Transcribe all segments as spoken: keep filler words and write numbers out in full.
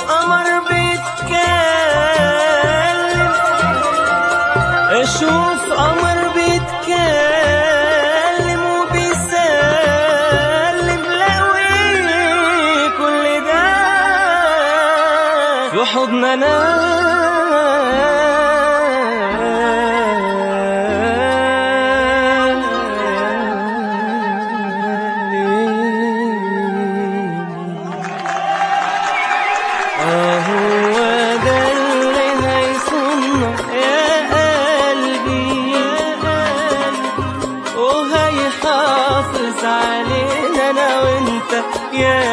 قمر بيتكلم، اشوف قمر بيتكلم وبيسلم، لاقي كل ده في حضننا. هو ده اللي هيصوننا يا قلبي، وهيحافظ علينا انا وانت يا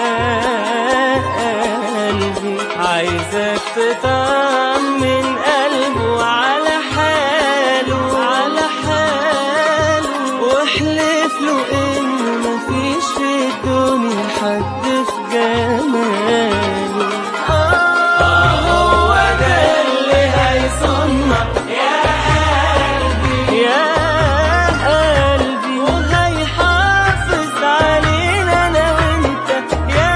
قلبي. عايزك تطمن قلبه على حاله على حاله، واحلف له ان مفيش في الدنيا حد في جماله. هو ده اللي هيصوننا يا قلبي يا قلبي، وهيحافظ علينا انا وانت يا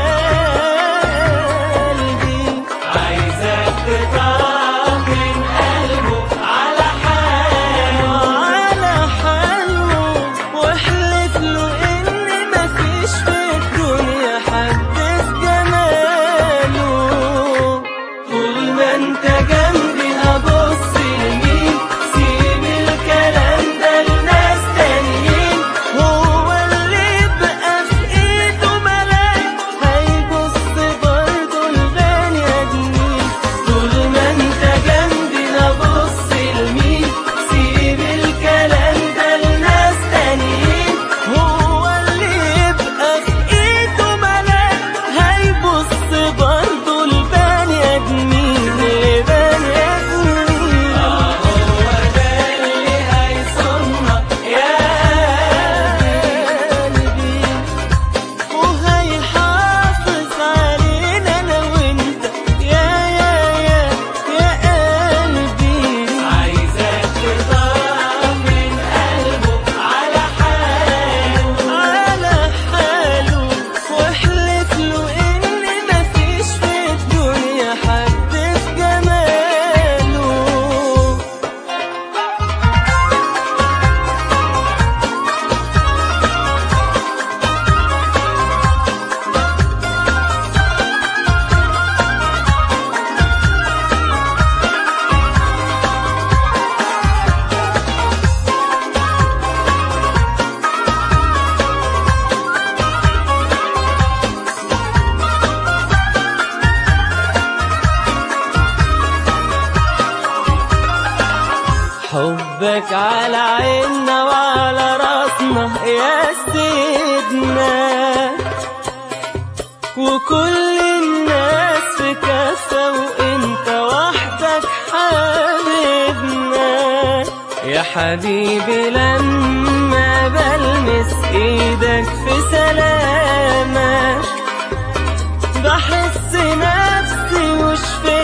قلبي. عايزك تطمن قلبه على حاله على حاله، واحلف له ان مفيش في الدنيا حد في جماله. طول ما انت جنبي هبص لمين، سيب الكلام ده لناس تانيين. هو اللي يبقى في ايده ملاك هيبص برضه لبني ادمين. طول ما انت جنبي هبص لمين، سيب الكلام ده لناس تانيين. هو اللي يبقى في ايده ملاك هيبص برضه لبني ادمين لبني ادمين. هو ده اللي هيصوننا يا قلبي، وهيحافظ علينا انا وانت يا يا يا يا قلبي. عايزك تطمن قلبه على حاله على حاله، واحلف له ان مفيش في الدنيا حد في جماله. حبك على عيننا وعلى راسنا يا سيدنا، وكل الناس في كفة وانت وحدك حبيبنا. يا حبيبي لما بلمس ايدك في سلامك، بحس نفسي مش في